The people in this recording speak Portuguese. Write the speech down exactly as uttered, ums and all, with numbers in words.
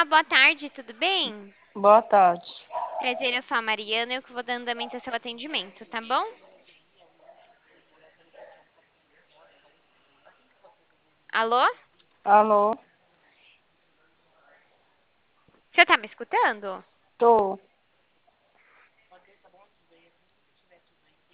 boa tarde, tudo bem? Boa tarde. Prazer, eu sou a Mariana e eu que vou dando andamento ao seu atendimento, tá bom? Alô? Alô? Você tá me escutando? Tô.